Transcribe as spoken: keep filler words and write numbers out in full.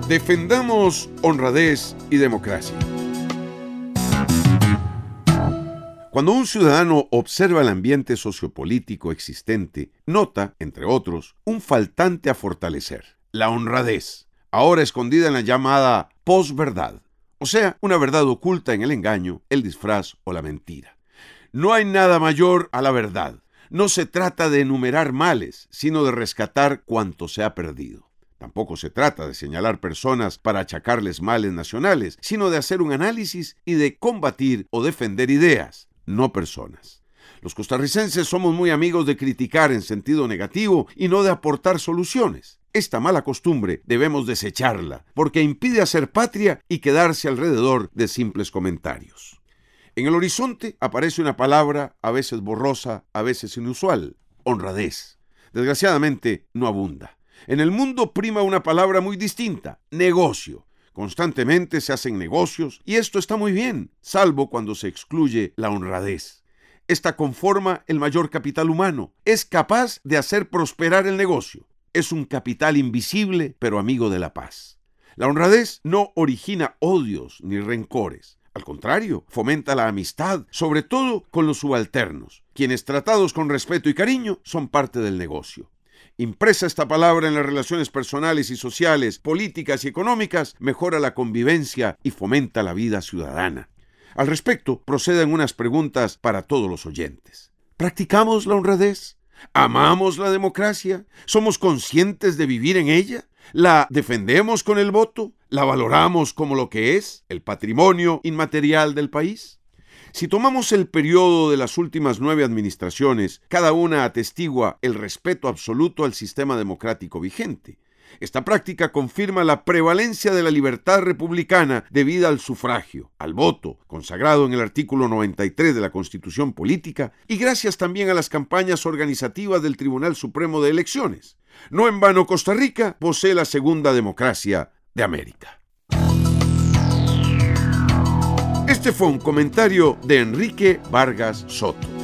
Defendamos honradez y democracia. Cuando un ciudadano observa el ambiente sociopolítico existente, nota, entre otros, un faltante a fortalecer: la honradez, ahora escondida en la llamada posverdad, o sea, una verdad oculta en el engaño, el disfraz o la mentira. No hay nada mayor a la verdad. No se trata de enumerar males, sino de rescatar cuanto se ha perdido. Tampoco se trata de señalar personas para achacarles males nacionales, sino de hacer un análisis y de combatir o defender ideas, no personas. Los costarricenses somos muy amigos de criticar en sentido negativo y no de aportar soluciones. Esta mala costumbre debemos desecharla, porque impide hacer patria y quedarse alrededor de simples comentarios. En el horizonte aparece una palabra, a veces borrosa, a veces inusual: honradez. Desgraciadamente, no abunda. En el mundo prima una palabra muy distinta: negocio. Constantemente se hacen negocios y esto está muy bien, salvo cuando se excluye la honradez. Esta conforma el mayor capital humano. Es capaz de hacer prosperar el negocio. Es un capital invisible, pero amigo de la paz. La honradez no origina odios ni rencores. Al contrario, fomenta la amistad, sobre todo con los subalternos, quienes, tratados con respeto y cariño, son parte del negocio. Impresa esta palabra en las relaciones personales y sociales, políticas y económicas, mejora la convivencia y fomenta la vida ciudadana. Al respecto, proceden unas preguntas para todos los oyentes. ¿Practicamos la honradez? ¿Amamos la democracia? ¿Somos conscientes de vivir en ella? ¿La defendemos con el voto? ¿La valoramos como lo que es, el patrimonio inmaterial del país? Si tomamos el periodo de las últimas nueve administraciones, cada una atestigua el respeto absoluto al sistema democrático vigente. Esta práctica confirma la prevalencia de la libertad republicana debida al sufragio, al voto, consagrado en el artículo noventa y tres de la Constitución Política, y gracias también a las campañas organizativas del Tribunal Supremo de Elecciones. No en vano, Costa Rica posee la segunda democracia de América. Este fue un comentario de Enrique Vargas Soto.